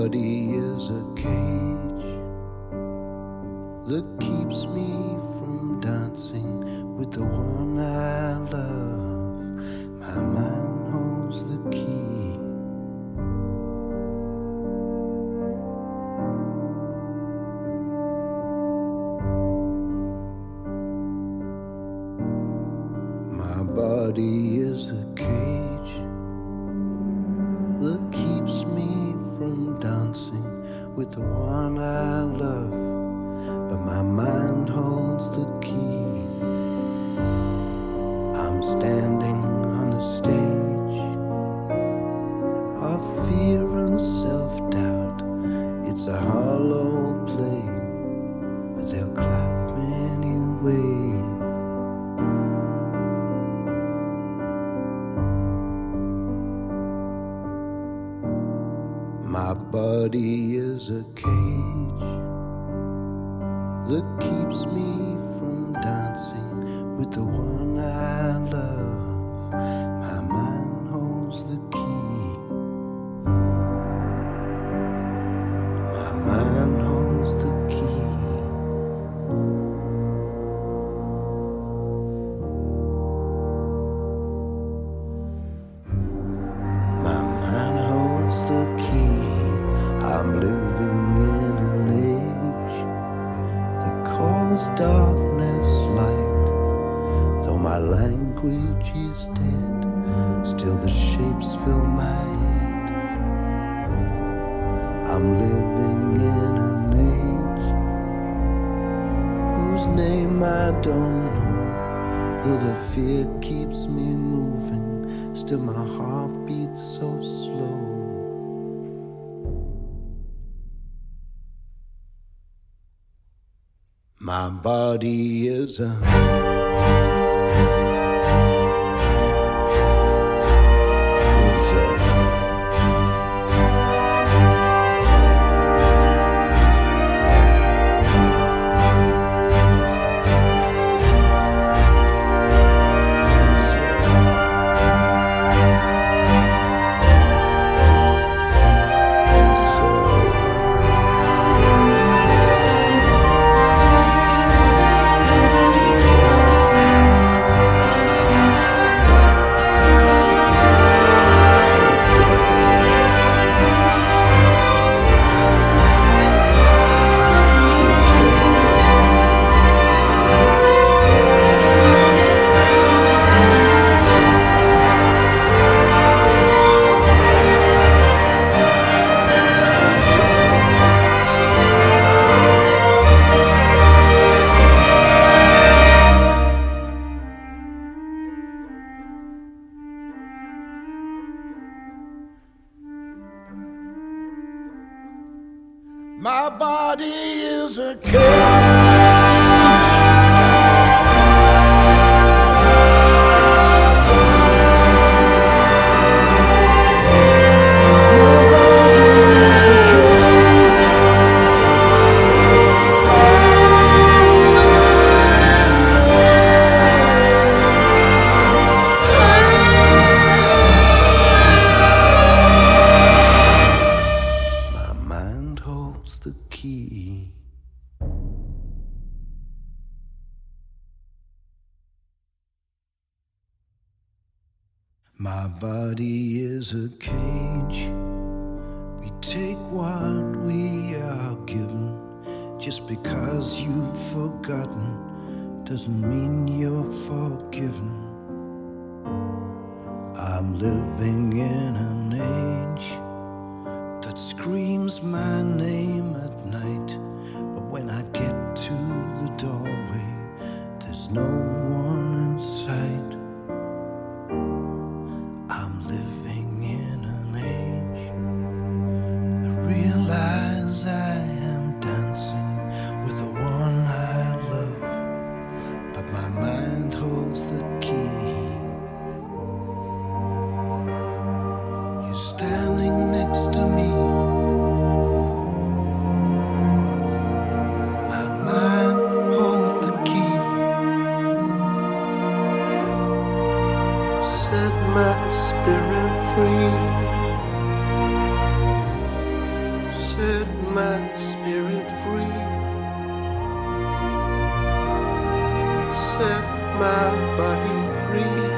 body is a cage that keeps me from dancing with the one I love. My mind holds the key. My body is a cage that keeps me from dancing with the one I love, but my mind holds the key. I'm standing on the stage of fear and self-doubt. It's a hollow play, but they'll clap anyway. My body is a cage that keeps me from dancing with the one I love. My mind holds the key. My mind holds the key. My mind holds the key. I'm living in an age that calls darkness light. Though my language is dead, still the shapes fill my head. I'm living in an age whose name I don't know. Though the fear keeps me moving, still my heart beats so slow. My body is a my body is a cage. The key. My body is a cage. We take what we are given. Just because you've forgotten doesn't mean you're forgiven. I'm living in an age that screams my name at night, but when I get to the doorway, there's no one in sight. I'm living in an age that realize I am dancing with the one I love, but my mind holds the key. You're standing next to me. My mind holds the key. Set my spirit free. my body free.